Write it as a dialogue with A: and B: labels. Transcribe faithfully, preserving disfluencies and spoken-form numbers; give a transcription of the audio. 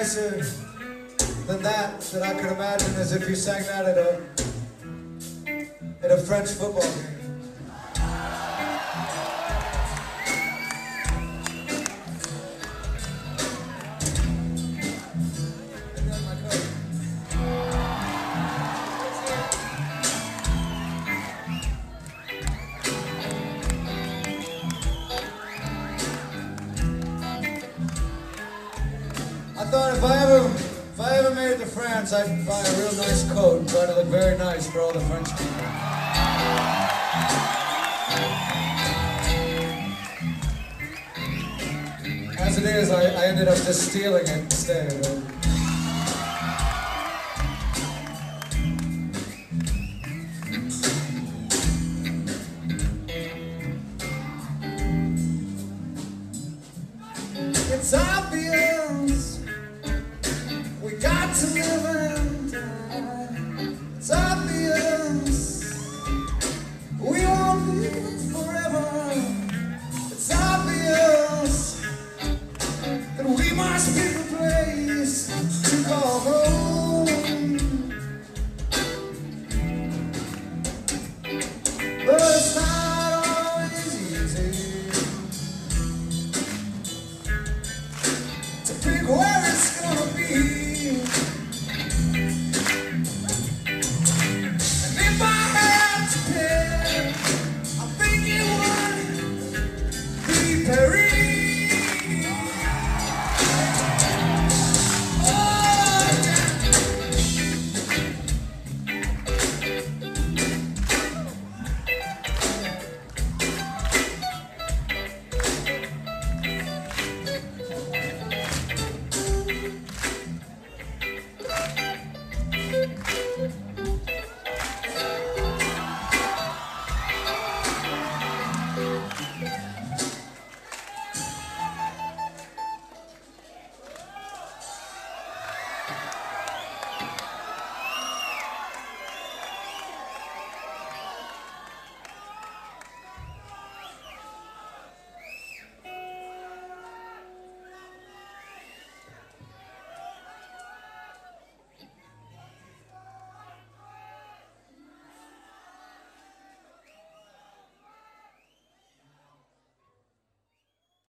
A: nicer than that that I could imagine is if you sang that at a at a French football game. I thought if I ever, if I ever made it to France, I'd buy a real nice coat and try to look very nice for all the French people. As it is, I, I ended up just stealing it instead. It's obvious we got to live in